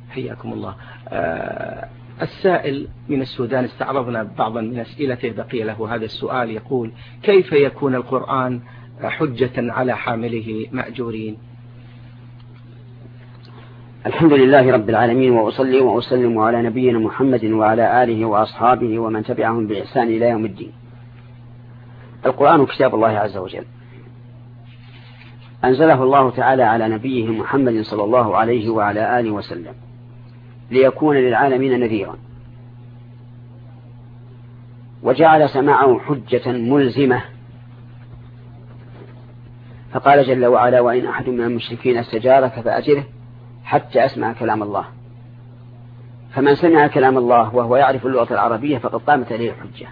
حياكم الله. السائل من السودان استعرضنا بعضا من أسئلته، بقي له هذا السؤال، يقول: كيف يكون القرآن حجة على حامله مأجورين؟ الحمد لله رب العالمين، وأصلي وأسلم على نبينا محمد وعلى آله وأصحابه ومن تبعهم بإحسان إلى يوم الدين. القرآن كتاب الله عز وجل، أنزله الله تعالى على نبيه محمد صلى الله عليه وعلى آله وسلم ليكون للعالمين نذيرا، وجعل سماعه حجة ملزمة، فقال جل وعلا: وإن أحد من المشركين استجارك فأجره حتى أسمع كلام الله. فمن سمع كلام الله وهو يعرف اللغة العربية فقد قامت عليه الحجة.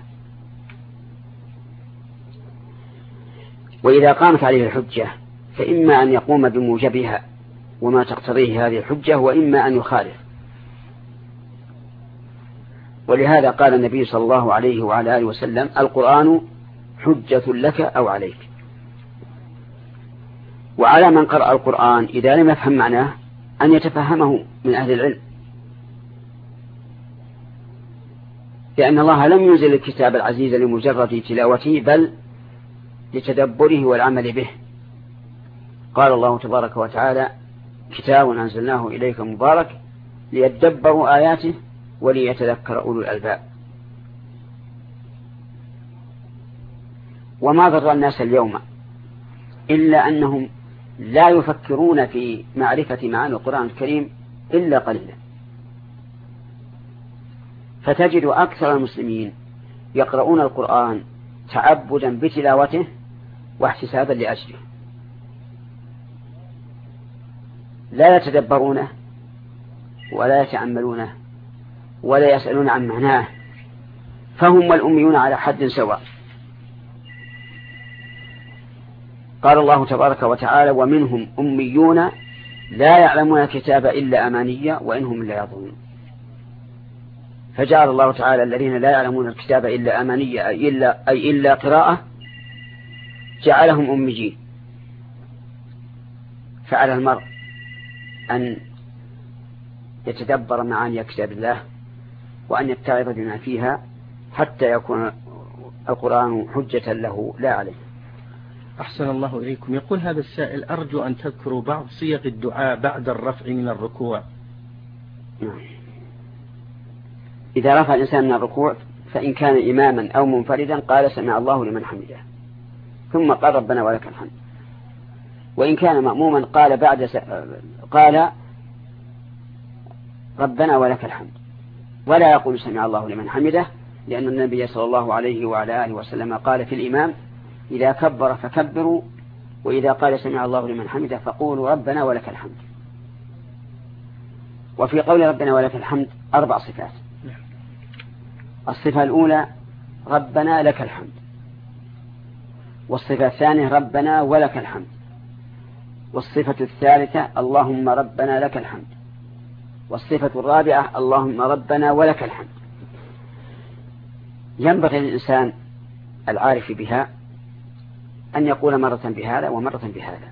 وإذا قامت عليه الحجة فإما أن يقوم بموجبها وما تقتضيه هذه الحجة، وإما أن يخالف. ولهذا قال النبي صلى الله عليه وعلى آله وسلم: القرآن حجة لك أو عليك. وعلى من قرأ القرآن إذا لم يفهم معناه أن يتفهمه من أهل العلم، لأن الله لم ينزل الكتاب العزيز لمجرد تلاوته بل لتدبره والعمل به. قال الله تبارك وتعالى: كتاب أنزلناه إليك مبارك ليدبروا آياته وليتذكر أولو الألباب. وما ضر الناس اليوم إلا أنهم لا يفكرون في معرفة معاني القرآن الكريم إلا قليلا، فتجد أكثر المسلمين يقرؤون القرآن تعبدا بتلاوته واحتسابا لأجله، لا يتدبرونه ولا يتأملونه ولا يسألون عن معناه، فهم والأميون على حد سواء. قال الله تبارك وتعالى: ومنهم أميون لا يعلمون الكتاب إلا أمانية وإنهم لا يظنون. فجعل الله تعالى الذين لا يعلمون الكتاب إلا أمانية أي إلا قراءة جعلهم أميين. فعلى المرء أن يتدبر معاني كتاب الله وأن يتعظ بما فيها حتى يكون القرآن حجة له لا عليه. أحسن الله إليكم. يقول هذا السائل: أرجو أن تذكروا بعض صيغ الدعاء بعد الرفع من الركوع. إذا رفع الإنسان من الركوع فإن كان إماما أو منفردا قال: سمع الله لمن حمده، ثم قال: ربنا ولك الحمد. وإن كان مأموما قال ربنا ولك الحمد، ولا يقول سمع الله لمن حمده، لأن النبي صلى الله عليه وعلى آله وسلم قال في الإمام: إذا كبر فكبروا، وإذا قال سمع الله لمن حمده فقولوا ربنا ولك الحمد. وفي قول ربنا ولك الحمد 4 صفات. الصفة الأولى: ربنا لك الحمد. والصفة الثانية: ربنا ولك الحمد. والصفة الثالثة: اللهم ربنا لك الحمد. والصفة الرابعة: اللهم ربنا ولك الحمد. ينبغي للإنسان العارف بها أن يقول مرة بهذا ومرة بهذا.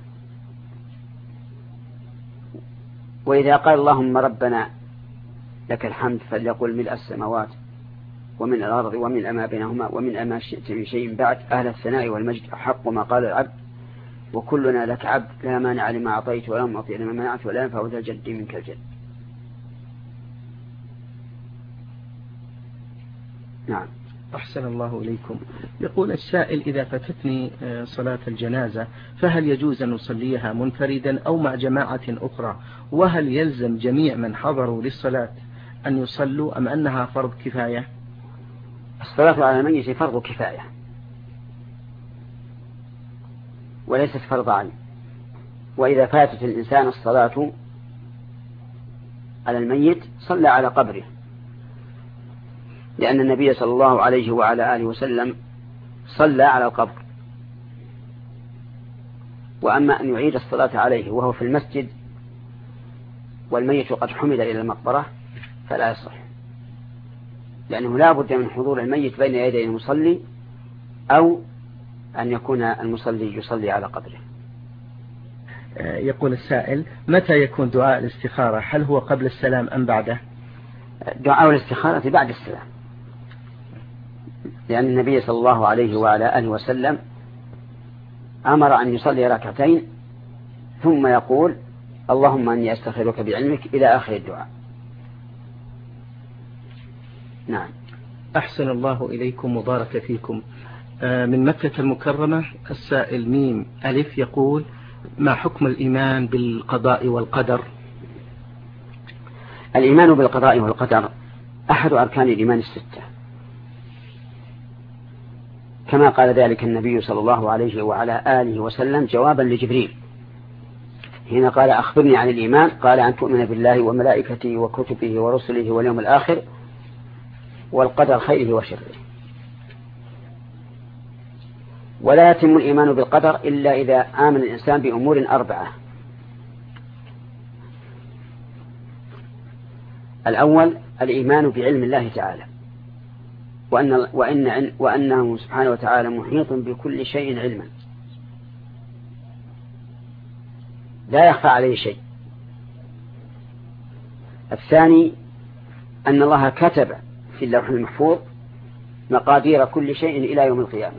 وإذا قال اللهم ربنا لك الحمد فليقول: ملء السماوات ومن الأرض ومن ما بينهما ومن ما شئت من شيء بعد، أهل الثناء والمجد أحق ما قال العبد، وكلنا لك عبد، لا مانع لما أعطيت ولا معطي لما منعت ولا ينفع ذا الجد منك الجد. نعم. أحسن الله إليكم. يقول السائل: إذا فاتتني صلاة الجنازة فهل يجوز أن نصليها منفردا أو مع جماعة أخرى؟ وهل يلزم جميع من حضروا للصلاة أن يصلوا أم أنها فرض كفاية؟ الصلاة على الميت فرض كفاية وليست فرض عين. وإذا فاتت الإنسان الصلاة على الميت صلى على قبره، لأن النبي صلى الله عليه وعلى آله وسلم صلى على القبر. وأما أن يعيد الصلاة عليه وهو في المسجد والميت قد حمل إلى المقبرة فلا يصح، لأنه لا بد من حضور الميت بين يدي المصلي أو أن يكون المصلي يصلي على قبره. يقول السائل: متى يكون دعاء الاستخارة؟ هل هو قبل السلام أم بعده؟ دعاء الاستخارة بعد السلام، لأن النبي صلى الله عليه وعلى آله وسلم أمر أن يصلي ركعتين ثم يقول: اللهم أني أستخيرك بعلمك إلى آخر الدعاء. نعم. أحسن الله إليكم وبارك فيكم. من مكة المكرمة السائل ميم ألف يقول: ما حكم الإيمان بالقضاء والقدر؟ الإيمان بالقضاء والقدر أحد أركان الإيمان الستة، كما قال ذلك النبي صلى الله عليه وعلى آله وسلم جوابا لجبريل حين قال: أخبرني عن الإيمان. قال: أن تؤمن بالله وملائكته وكتبه ورسله واليوم الآخر والقدر خيره وشره. ولا يتم الإيمان بالقدر إلا إذا آمن الإنسان بأمور أربعة: الأول الإيمان بعلم الله تعالى، وأنه سبحانه وتعالى محيط بكل شيء علما لا يخفى عليه شيء. الثاني أن الله كتب في اللوح المحفوظ مقادير كل شيء إلى يوم القيامة.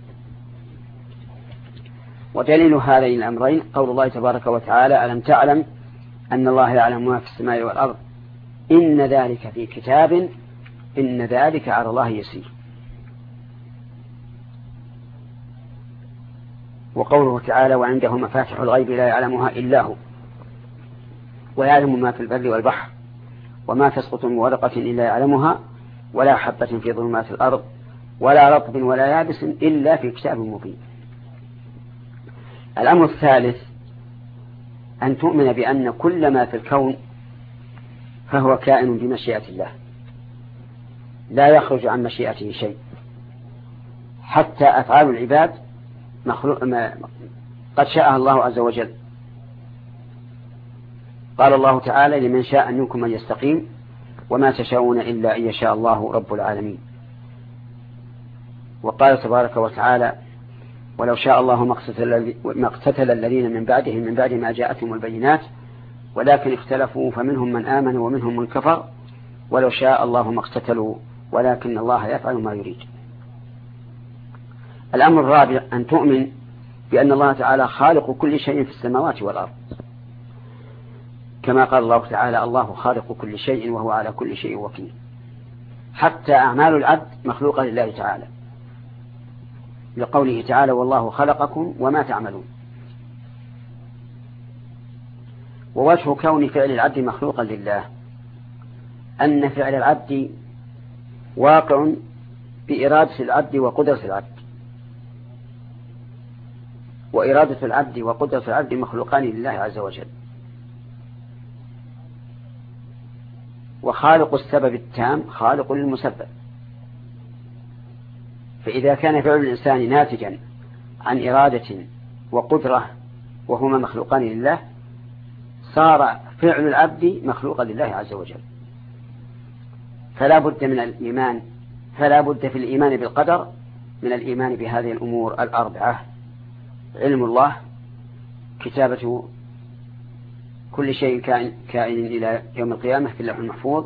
ودليل هذين الأمرين قول الله تبارك وتعالى: ألم تعلم أن الله يعلم ما في السماء والأرض إن ذلك في كتاب إن ذلك على الله يسير. وقوله تعالى: وعنده مفاتح الغيب لا يعلمها إلا هو ويعلم ما في البر والبحر وما تسقط من ورقة إلا يعلمها ولا حبة في ظلمات الأرض ولا رطب ولا يابس إلا في كتاب مبين. الأمر الثالث أن تؤمن بأن كل ما في الكون فهو كائن بمشيئة الله لا يخرج عن مشيئته شيء، حتى أفعال العباد قد شاءها الله عز وجل. قال الله تعالى: لمن شاء منكم أن يستقيم وما تشاءون إلا أن يشاء الله رب العالمين. وقال تبارك وتعالى: ولو شاء الله ما اقتتل الذين من بعدهم من بعد ما جاءتهم البينات ولكن اختلفوا فمنهم من آمن ومنهم من كفر ولو شاء الله ما اقتتلوا ولكن الله يفعل ما يريد. الأمر الرابع أن تؤمن بأن الله تعالى خالق كل شيء في السماوات والأرض، كما قال الله تعالى: الله خالق كل شيء وهو على كل شيء وكيل. حتى أعمال العبد مخلوقة لله تعالى، لقوله تعالى: والله خلقكم وما تعملون. ووجه كون فعل العبد مخلوقا لله أن فعل العبد واقع بإرادة العبد وقدرة العبد، وإرادة العبد وقدرة العبد مخلوقان لله عز وجل. وخالق السبب التام خالق للمسبب، فإذا كان فعل الإنسان ناتجا عن إرادة وقدرة وهما مخلوقان لله صار فعل العبد مخلوقا لله عز وجل. فلا بد من الإيمان، فلا بد في الإيمان بالقدر من الإيمان بهذه الأمور الأربعة: علم الله، كتابة كل شيء كائن إلى يوم القيامة في اللوح المحفوظ،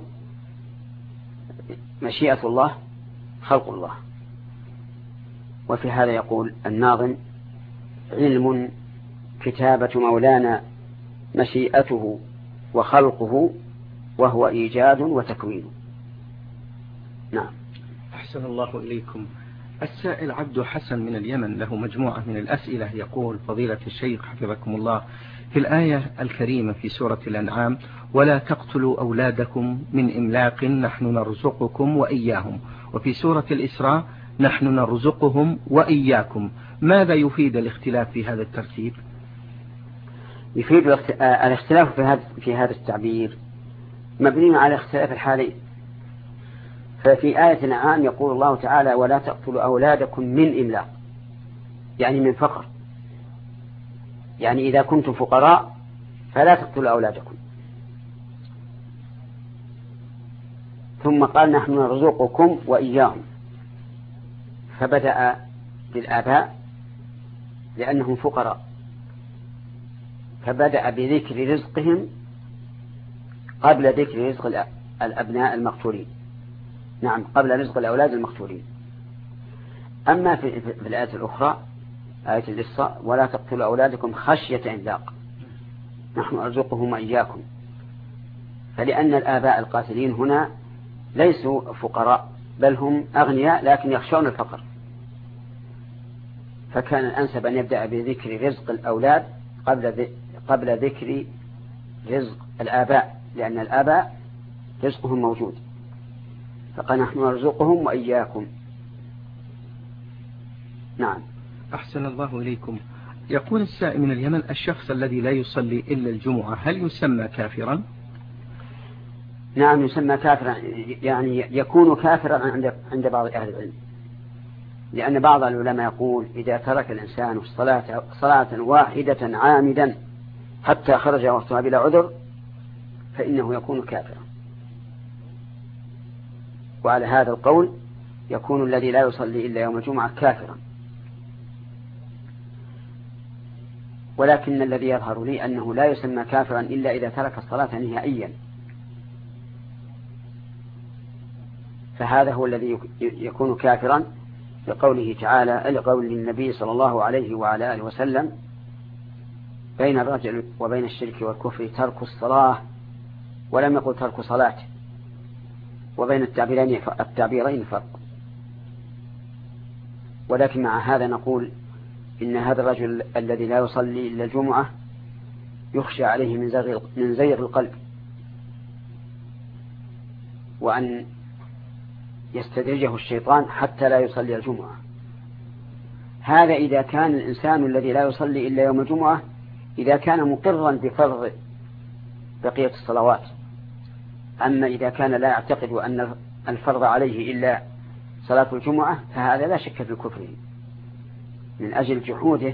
مشيئة الله، خلق الله. وفي هذا يقول الناظم: علم كتابة مولانا مشيئته وخلقه وهو إيجاد وتكوين. نعم. أحسن الله إليكم. السائل عبد حسن من اليمن له مجموعة من الأسئلة. يقول: فضيلة الشيخ حفظكم الله، في الآية الكريمة في سورة الأنعام: ولا تقتلوا أولادكم من إملاق نحن نرزقكم وإياهم، وفي سورة الإسراء: نحن نرزقهم وإياكم، ماذا يفيد الاختلاف في هذا الترتيب؟ يفيد الاختلاف في هذا التعبير مبني على اختلاف الحالين. ففي آية الأنعام يقول الله تعالى: ولا تقتلوا أولادكم من إملاق، يعني من فقر، يعني إذا كنتم فقراء فلا تقتلوا أولادكم. ثم قال: نحن نرزقكم وإياهم، فبدأ بالآباء لأنهم فقراء، فبدأ بذكر رزقهم قبل ذكر رزق الأبناء المقتولين. نعم، قبل رزق الأولاد المقتولين. أما في الآية الأخرى آية الإسراء ولا تقتلوا أولادكم خشية إملاق نحن نرزقهم وإياكم، فلأن الآباء القاتلين هنا ليسوا فقراء بل هم أغنياء لكن يخشون الفقر، فكان الأنسب أن يبدأ بذكر رزق الأولاد قبل ذكر رزق الآباء، لأن الآباء رزقهم موجود، فقال نحن نرزقهم وإياكم. نعم. أحسن الله إليكم. يقول السائل من اليمن: الشخص الذي لا يصلي إلا الجمعة هل يسمى كافرا؟ نعم يسمى كافرا، يعني يكون كافرا عند بعض أهل العلم، لأن بعض العلماء يقول إذا ترك الإنسان صلاة واحدة عامدا حتى خرج وقتها بلا عذر فإنه يكون كافرا. وعلى هذا القول يكون الذي لا يصلي إلا يوم الجمعة كافرا. ولكن الذي يظهر لي أنه لا يسمى كافرا إلا إذا ترك الصلاة نهائيا، فهذا هو الذي يكون كافرا لقوله تعالى، لقول النبي صلى الله عليه وعلى آله وسلم: بين الرجل وبين الشرك والكفر ترك الصلاة، ولم يقل ترك صلاة، وبين التعبيرين فرق. ولكن مع هذا نقول إن هذا الرجل الذي لا يصلي إلا الجمعة يخشى عليه من زيغ القلب، وأن يستدرجه الشيطان حتى لا يصلي الجمعة. هذا إذا كان الإنسان الذي لا يصلي إلا يوم الجمعة إذا كان مقرا بفرض بقية الصلوات. أما إذا كان لا يعتقد أن الفرض عليه إلا صلاة الجمعة فهذا لا شك في كفره من أجل جحوده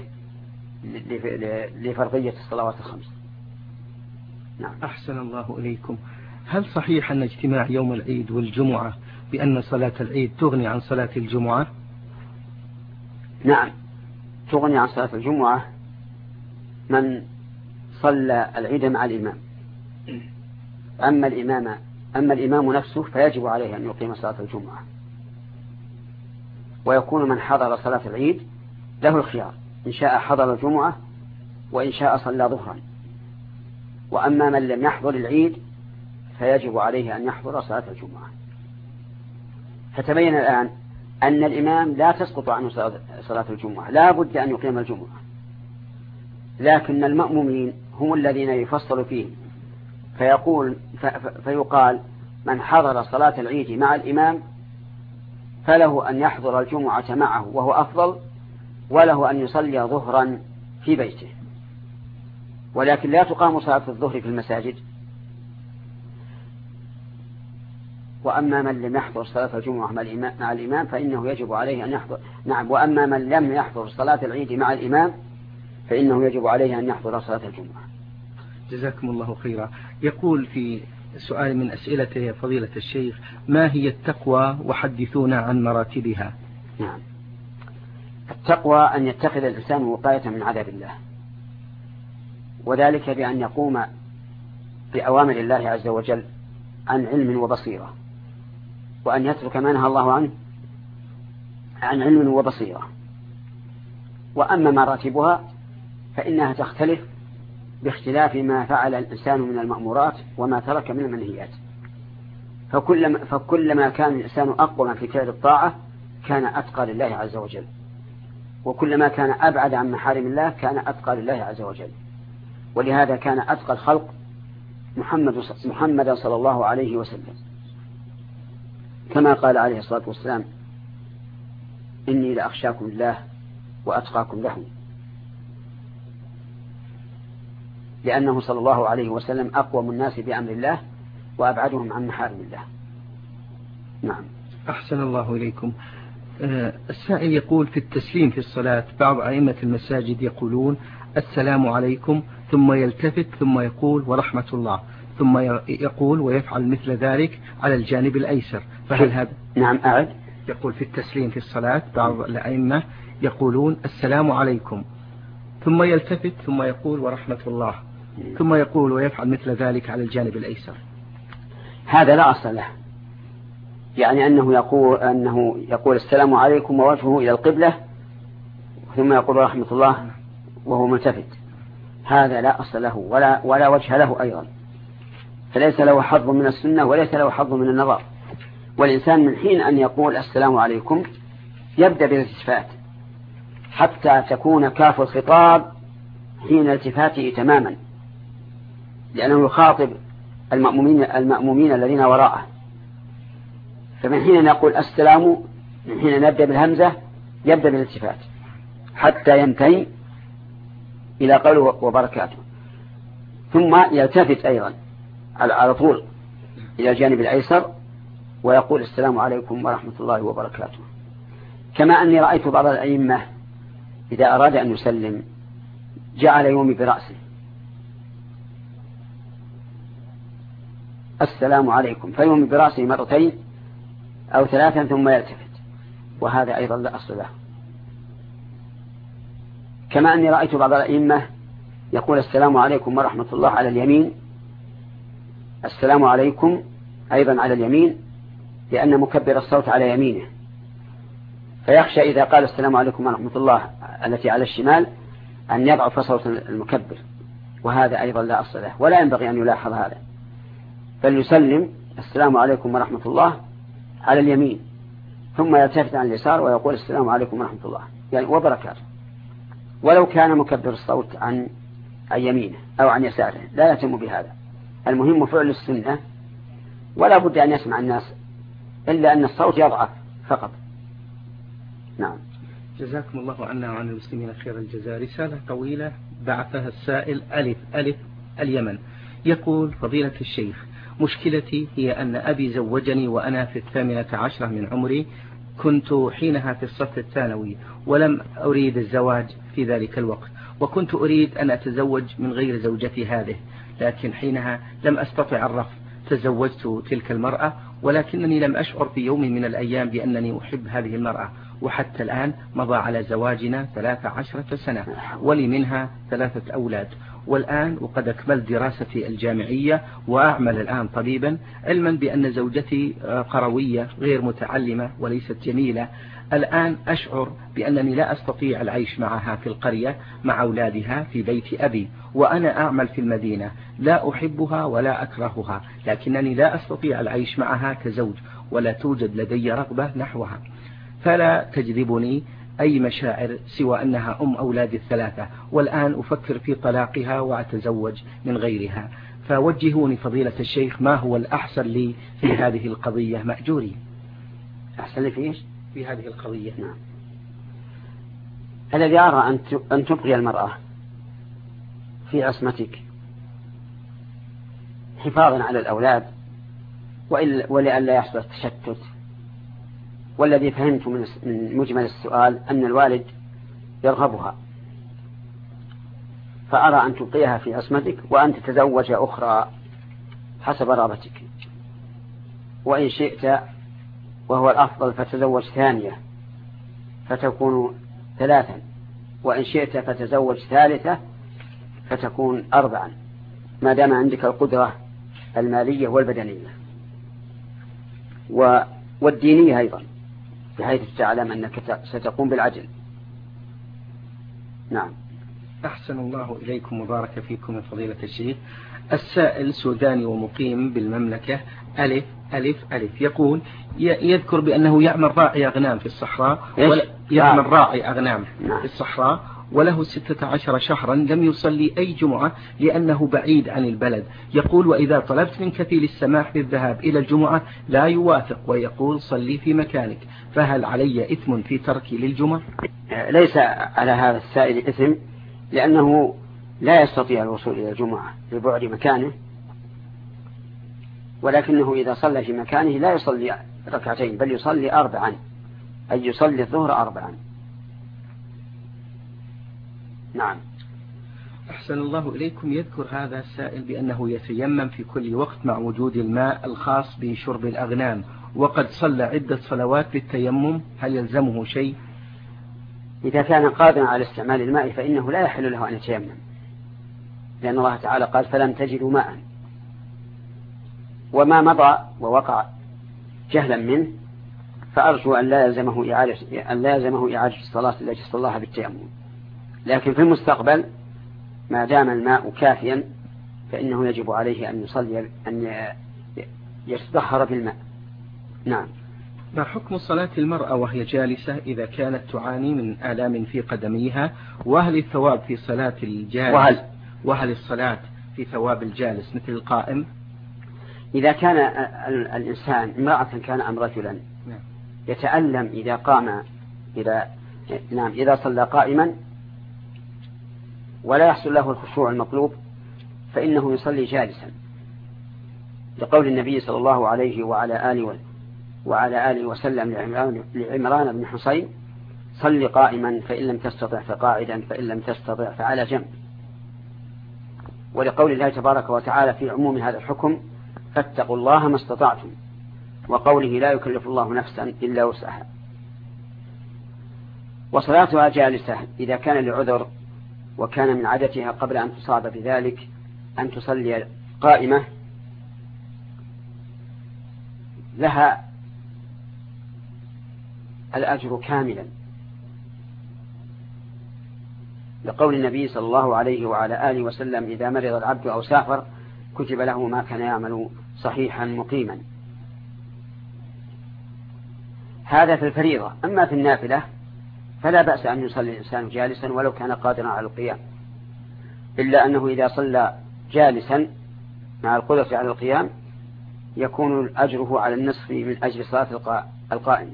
لفرضية الصلوات الخمس. نعم. أحسن الله إليكم. هل صحيح أن اجتماع يوم العيد والجمعة بأن صلاة العيد تغني عن صلاة الجمعة؟ نعم تغني عن صلاة الجمعة من صلى العيد مع الإمام. أما الإمام نفسه فيجب عليه أن يقيم صلاة الجمعة، ويكون من حضر صلاة العيد له الخيار، إن شاء حضر الجمعة وإن شاء صلى ظهرا. وأما من لم يحضر العيد فيجب عليه أن يحضر صلاة الجمعة. فتبين الآن أن الإمام لا تسقط عنه صلاة الجمعة، لا بد أن يقيم الجمعة، لكن المأمومين هم الذين يفصل فيه فيقال من حضر صلاة العيد مع الإمام فله أن يحضر الجمعة معه وهو أفضل، وله أن يصلي ظهرا في بيته، ولكن لا تقام صلاة الظهر في المساجد. وأما من لم يحضر صلاة الجمعة مع الإمام فإنه يجب عليه أن يحضر. نعم. وأما من لم يحضر صلاة العيد مع الإمام فإنه يجب عليه أن يحضر صلاة الجمعة. جزاكم الله خيرا. يقول في سؤال من أسئلته يا فضيلة الشيخ: ما هي التقوى وحدثونا عن مراتبها؟ نعم. التقوى أن يتخذ الإنسان وقاية من عذاب الله، وذلك بأن يقوم بأوامر الله عز وجل عن علم وبصيرة، وأن يترك ما نهى الله عنه عن علم وبصيرة. وأما مراتبها فإنها تختلف باختلاف ما فعل الإنسان من المأمورات وما ترك من المنهيات. فكلما كان الإنسان أقوى في فعل الطاعة كان أتقى لله عز وجل، وكلما كان أبعد عن محارم الله كان أتقى لله عز وجل. ولهذا كان أتقى الخلق محمد صلى الله عليه وسلم، كما قال عليه الصلاة والسلام: إني لأخشاكم الله وأتقاكم له، لأنه صلى الله عليه وسلم أقوم الناس بأمر الله وأبعدهم عن محارم الله. نعم. أحسن الله إليكم. السائل يقول: في التسليم في الصلاة بعض أئمة المساجد يقولون السلام عليكم ثم يلتفت ثم يقول ورحمة الله، ثم يقول ويفعل مثل ذلك على الجانب الأيسر، فهل هذا؟ نعم أعد. يقول: في التسليم في الصلاة بعض الأئمة يقولون السلام عليكم ثم يلتفت ثم يقول ورحمة الله، ثم يقول ويفعل مثل ذلك على الجانب الأيسر. هذا لا أصل له، يعني أنه يقول السلام عليكم ووجهه إلى القبلة ثم يقول ورحمة الله وهو ملتفت، هذا لا أصل له ولا وجه له أيضا، فليس له حظ من السنة وليس له حظ من النظر. والإنسان من حين أن يقول السلام عليكم يبدأ بالالتفات حتى تكون كاف الخطاب حين التفاته تماما، لأنه يخاطب المأمومين الذين وراءه. فمن حين يقول السلام، من حين نبدأ بالهمزة يبدأ بالالتفات حتى ينتهي إلى قوله وبركاته، ثم يلتفت أيضا على طول إلى الجانب الأيسر ويقول السلام عليكم ورحمة الله وبركاته. كما أني رأيت بعض الأئمة إذا أراد أن يسلم جعل يومي برأسه السلام عليكم، فيومي برأسه مرتين أو ثلاثا ثم يلتفت، وهذا أيضا لا أصل له. كما أني رأيت بعض الأئمة يقول السلام عليكم ورحمة الله على اليمين، السلام عليكم أيضا على اليمين، لأن مكبر الصوت على يمينه، فيخشى إذا قال السلام عليكم ورحمة الله التي على الشمال أن يضعف صوت المكبر، وهذا أيضا لا أصل له ولا ينبغي أن يلاحظ هذا، فليسلم السلام عليكم ورحمة الله على اليمين ثم يلتفت عن اليسار ويقول السلام عليكم ورحمة الله يعني وبركاته، ولو كان مكبر الصوت عن يمينه أو عن يساره لا يتم بهذا. المهم فعل السنة، ولا بد أن يسمع الناس إلا أن الصوت يضعف فقط. نعم. جزاكم الله عنا وعن المسلمين خير الجزاء. رسالة طويلة بعثها السائل ألف اليمن، يقول فضيلة الشيخ، مشكلتي هي أن أبي زوجني وأنا في 18 من عمري، كنت حينها في الصف الثانوي ولم أريد الزواج في ذلك الوقت، وكنت أريد أن أتزوج من غير زوجتي هذه، لكن حينها لم أستطع الرفض، تزوجت تلك المرأة، ولكنني لم أشعر في يوم من الأيام بأنني أحب هذه المرأة، وحتى الآن مضى على زواجنا 13 سنة ولي منها 3 أولاد، والآن وقد أكملت دراستي الجامعية وأعمل الآن طبيبا، علما بأن زوجتي قروية غير متعلمة وليست جميلة. الآن أشعر بأنني لا أستطيع العيش معها في القرية مع أولادها في بيت أبي، وأنا أعمل في المدينة، لا أحبها ولا أكرهها، لكنني لا أستطيع العيش معها كزوج، ولا توجد لدي رغبة نحوها، فلا تجذبني أي مشاعر سوى أنها أم أولادي 3، والآن أفكر في طلاقها وأتزوج من غيرها، فوجهوني فضيلة الشيخ ما هو الأحسن لي في هذه القضية مأجوري. أحسن لي في إيش؟ في هذه القضية. نعم. الذي أرى أن تبقي المرأة في عصمتك حفاظا على الأولاد ولئلا يحصل التشتت، والذي فهمت من مجمل السؤال أن الوالد يرغبها، فأرى أن تبقيها في عصمتك وأن تتزوج أخرى حسب رغبتك، وإن شئت وهو الأفضل فتزوج ثانية فتكون 3، وإن شئت فتزوج ثالثة فتكون 4، ما دام عندك القدرة المالية والبدنية والدينية أيضا، بحيث تعلم أنك ستقوم بالعدل. نعم. أحسن الله إليكم وبارك فيكم من فضيلة الشيخ. السائل سوداني ومقيم بالمملكة ألف يقول يذكر بأنه يعمل راعي أغنام في الصحراء، يعمل راعي أغنام في الصحراء، وله 16 شهرا لم يصلي أي جمعة لأنه بعيد عن البلد. يقول وإذا طلبت من كفيل السماح بالذهاب إلى الجمعة لا يوافق ويقول صلي في مكانك، فهل علي إثم في تركي للجمعة؟ ليس على هذا السائل إثم، لأنه لا يستطيع الوصول إلى الجمعة لبعد مكانه، ولكنه إذا صلى في مكانه لا يصلي 2 بل يصلي 4، أي يصلي الظهر 4. نعم. أحسن الله إليكم. يذكر هذا السائل بأنه يتيمم في كل وقت مع وجود الماء الخاص بشرب الأغنام، وقد صلى عدة صلوات بالتيمم، هل يلزمه شيء؟ إذا كان قادرا على استعمال الماء فإنه لا يحل له أن يتيمم، لأن الله تعالى قال فلم تجدوا ماء. وما مضى ووقع جهلا منه فأرجو أن لا يلزمه إعادة الصلاة التي صلاها بالتيمم، لكن في المستقبل ما دام الماء كافيا فإنه يجب عليه أن يصلي أن يتطهر بالماء. نعم. ما حكم صلاة المرأة وهي جالسة إذا كانت تعاني من آلام في قدميها؟ وهل الثواب في صلاة الجالس وهل الصلاة في ثواب الجالس مثل القائم؟ إذا كان الإنسان امرأة كان أم رجلا يتألم إذا قام إذا صلى قائما ولا يحصل له الخشوع المطلوب فإنه يصلي جالسا، لقول النبي صلى الله عليه وعلى آله وسلم لعمران بن حصين صل قائما فإن لم تستطع فقاعدا فإن لم تستطع فعلى جنب. ولقول الله تبارك وتعالى في عموم هذا الحكم فاتقوا الله ما استطعتم، وقوله لا يكلف الله نفسا إلا وسعها. وصلاتها جالسة إذا كان لعذر وكان من عادتها قبل أن تصاب بذلك أن تصلي قائمة لها الأجر كاملا، لقول النبي صلى الله عليه وعلى آله وسلم إذا مرض العبد أو سافر كتب له ما كان يعمل صحيحا مقيما. هذا في الفريضة. أما في النافلة فلا بأس أن يصلي الإنسان جالسا ولو كان قادرا على القيام، إلا أنه إذا صلى جالسا مع القدرة على القيام يكون أجره على النصف من أجل صلاة القائم.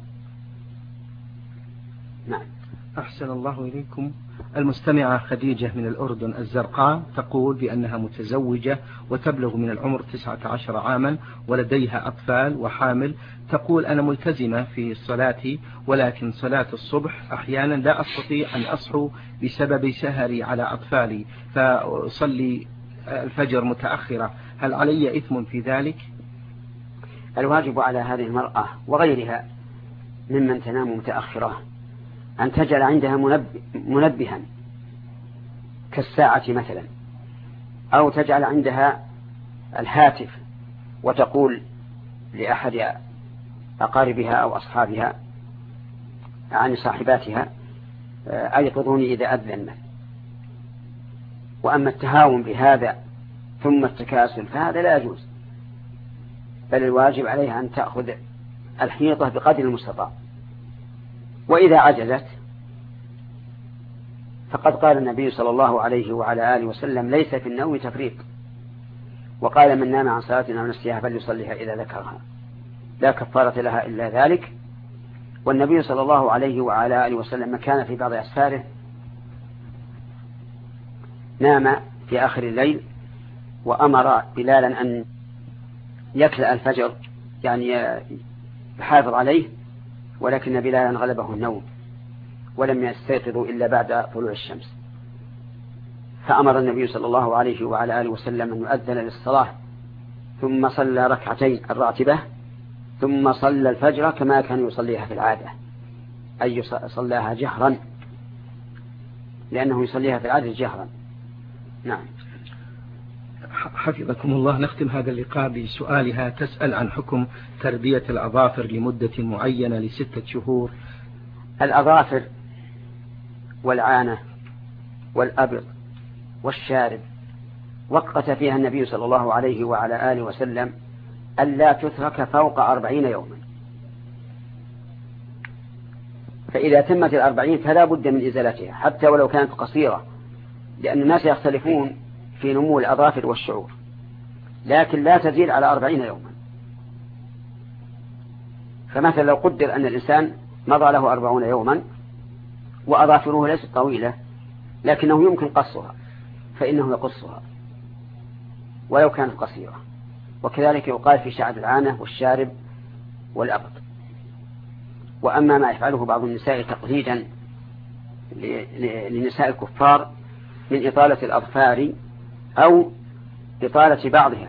نعم. أحسن الله إليكم. المستمعة خديجة من الأردن الزرقاء تقول بأنها متزوجة وتبلغ من العمر 19 عاما ولديها أطفال وحامل. تقول أنا ملتزمة في صلاتي ولكن صلاة الصبح أحيانا لا أستطيع أن أصحو بسبب سهري على أطفالي فأصلي الفجر متأخرة، هل علي إثم في ذلك؟ الواجب على هذه المرأة وغيرها ممن تنام متأخرة أن تجعل عندها منبها كالساعة مثلا، أو تجعل عندها الهاتف وتقول لأحد أقاربها أو أصحابها عن صاحباتها أيقظوني إذا أذن. وأما التهاون بهذا ثم التكاسل فهذا لا يجوز، بل الواجب عليها أن تأخذ الحيطة بقدر المستطاع. وإذا عجزت فقد قال النبي صلى الله عليه وعلى آله وسلم ليس في النوم تفريط، وقال من نام عن صلاة أو نسيها فليصليها إذا ذكرها لا كفارة لها إلا ذلك. والنبي صلى الله عليه وعلى آله وسلم كان في بعض أسفاره نام في آخر الليل وأمر بلالا أن يكلأ الفجر يعني يحافظ عليه، ولكن بلالا غلبه النوم ولم يستيقظوا إلا بعد طلوع الشمس، فأمر النبي صلى الله عليه وعلى آله وسلم أن يؤذن للصلاة ثم صلى ركعتين الراتبة ثم صلى الفجر كما كان يصليها في العادة، أي صلاها جهرا لأنه يصليها في العادة جهرا. نعم. حفظكم الله. نختم هذا اللقاء بسؤالها. تسأل عن حكم تربية الأظافر لمدة معينة ل6 شهور. الأظافر والعانة والأبط والشارب وقت فيها النبي صلى الله عليه وعلى آله وسلم ألا تترك فوق 40 يوما، فإذا تمت 40 فلا بد من إزالتها حتى ولو كانت قصيرة، لأن الناس يختلفون في نمو الأظافر والشعور، لكن لا تزيد على 40 يوما. فمثلا لو قدر أن الإنسان مضى له 40 يوما وأظافره ليست طويلة لكنه يمكن قصها فإنه يقصها ولو كانت قصيرة. وكذلك يقال في شعر العانة والشارب والأبط. وأما ما يفعله بعض النساء تقليدا لنساء الكفار من إطالة الأظفار أو إطالة بعضها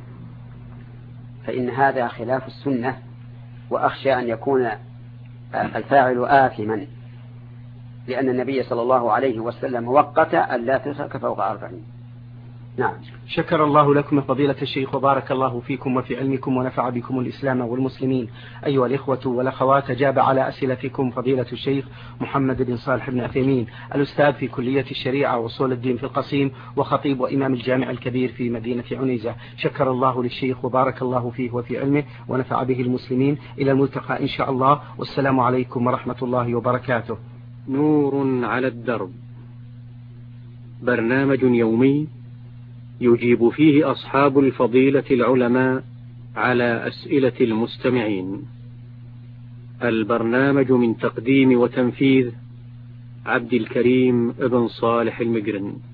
فإن هذا خلاف السنة، وأخشى أن يكون الفاعل آثما لأن النبي صلى الله عليه وسلم وقت أن لا تترك فوق 40. نعم. شكر الله لكم فضيلة الشيخ وبارك الله فيكم وفي علمكم ونفع بكم الإسلام والمسلمين. أيها الإخوة والأخوات، أجاب على أسئلتكم فضيلة الشيخ محمد بن صالح بن عثيمين، الأستاذ في كلية الشريعة وأصول الدين في القصيم، وخطيب وإمام الجامع الكبير في مدينة عنيزة. شكر الله للشيخ وبارك الله فيه وفي علمه ونفع به المسلمين. إلى الملتقى إن شاء الله، والسلام عليكم ورحمة الله وبركاته. نور على الدرب، برنامج يومي يجيب فيه أصحاب الفضيلة العلماء على أسئلة المستمعين. البرنامج من تقديم وتنفيذ عبد الكريم بن صالح المقرن.